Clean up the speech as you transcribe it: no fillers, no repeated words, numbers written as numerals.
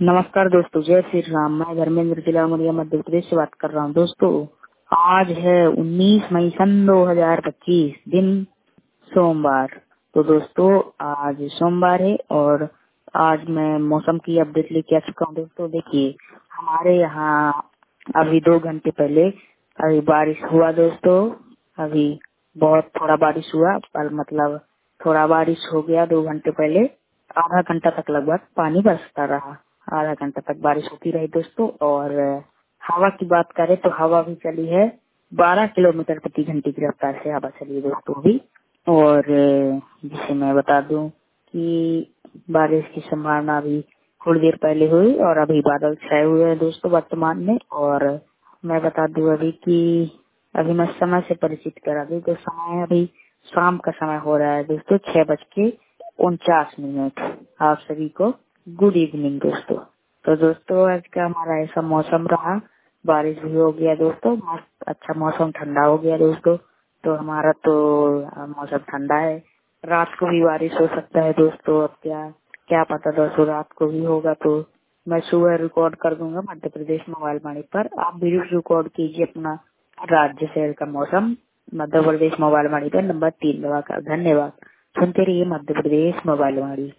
नमस्कार दोस्तों, जय श्री राम। मैं धर्मेंद्र, जिला उमरिया, मध्य प्रदेश से बात कर रहा हूँ। दोस्तों, आज है 19 मई सन 2025, दिन सोमवार। तो दोस्तों, आज सोमवार है और आज मैं मौसम की अपडेट लेके आ चुका हूँ। दोस्तों देखिए, हमारे यहाँ अभी 2 घंटे पहले अभी बारिश हुआ। दोस्तों अभी बहुत थोड़ा बारिश हुआ, पर मतलब थोड़ा बारिश हो गया 2 घंटे पहले। आधा घंटा तक लगभग पानी बरसता रहा। आधा घंटा तक बारिश होती रही दोस्तों। और हवा की बात करें तो हवा भी चली है 12 किलोमीटर प्रति घंटे की रफ्तार से हवा चली है दोस्तों अभी। और जिसे मैं बता दूं कि बारिश की संभावना अभी थोड़ी देर पहले हुई और अभी बादल छाए हुए हैं दोस्तों वर्तमान में। और मैं बता दूं अभी कि अभी मैं समय से परिचित करा दूं तो समय अभी शाम का समय हो रहा है दोस्तों, 6:49। आप सभी को गुड इवनिंग दोस्तों। तो दोस्तों, आज का हमारा ऐसा मौसम रहा, बारिश भी हो गया दोस्तों, मस्त अच्छा मौसम, ठंडा हो गया दोस्तों। तो हमारा तो मौसम ठंडा है। रात को भी बारिश हो सकता है दोस्तों। अब क्या क्या पता दोस्तों, रात को भी होगा तो मैं सुबह रिकॉर्ड कर दूंगा मध्य प्रदेश मोबाइल वाणी पर। आप भी रिकॉर्ड कीजिए अपना राज्य शहर का मौसम मध्य प्रदेश मोबाइल वाणी पर नंबर 3 दबाकर। धन्यवाद। सुनते रहिए मध्य प्रदेश मोबाइल वाणी।